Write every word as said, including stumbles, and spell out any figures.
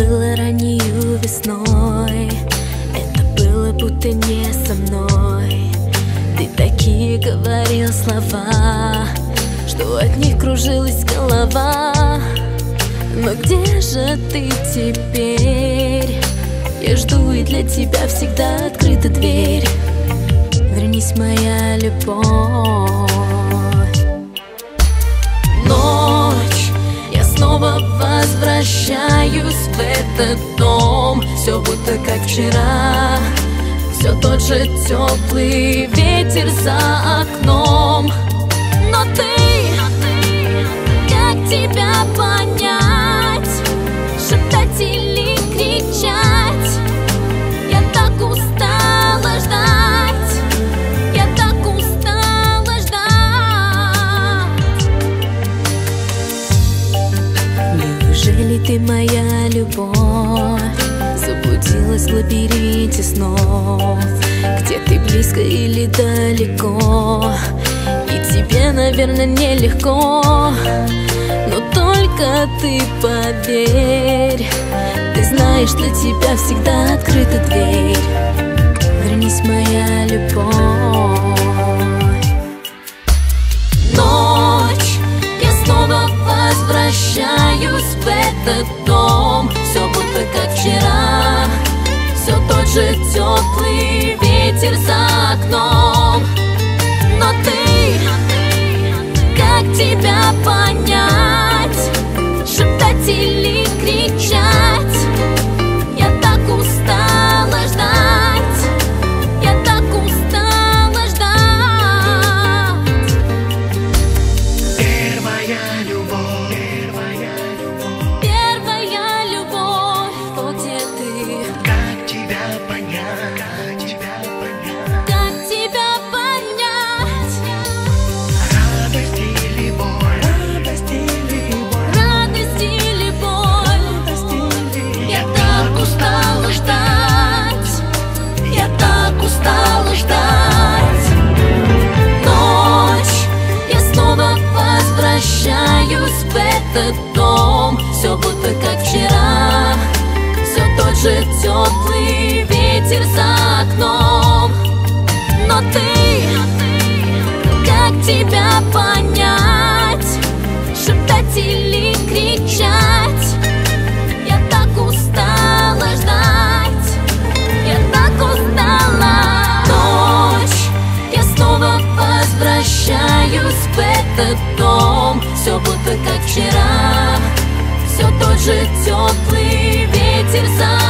было раннею весной, это было будто не со мной. Ты такие говорил слова, что от них кружилась голова. Но где же ты теперь? Я жду, и для тебя всегда открыта дверь. Вернись, моя любовь. Ночь, я снова возвращаюсь в этот дом. Все будто как вчера, все тот же теплый ветер за окном. Но ты, как тебя понять? Шептать или кричать? Я так устала ждать, я так устала ждать. Неужели ты моя любовь? Заблудилась в лабиринте снов, где ты близко или далеко, и тебе, наверное, нелегко. Но только ты поверь, ты знаешь, для тебя всегда открыта дверь. Вернись, моя любовь. Ночь, я снова возвращаюсь в этот дом. Все будто как вчера, все тот же теплый ветер за окном. Но ты, как тебя понять? Шептать или кричать? Я так устала ждать, я так устала ждать. Первая любовь, первая любовь, вот где ты. как тебя понять, как тебя понять? Как тебя понять? Радость или боль, радость или боль, Радость или боль? радость или Я так устала ждать, я так устала ждать. Ночь, я снова возвращаюсь в этот дом. Все будто как вчера, все тот же теплый ветер за окном. Но ты, как тебя понять? Шептать или кричать? Я так устала ждать, я так устала. Ночь, я снова возвращаюсь в этот дом. Все будто как вчера, все тот же теплый ветер за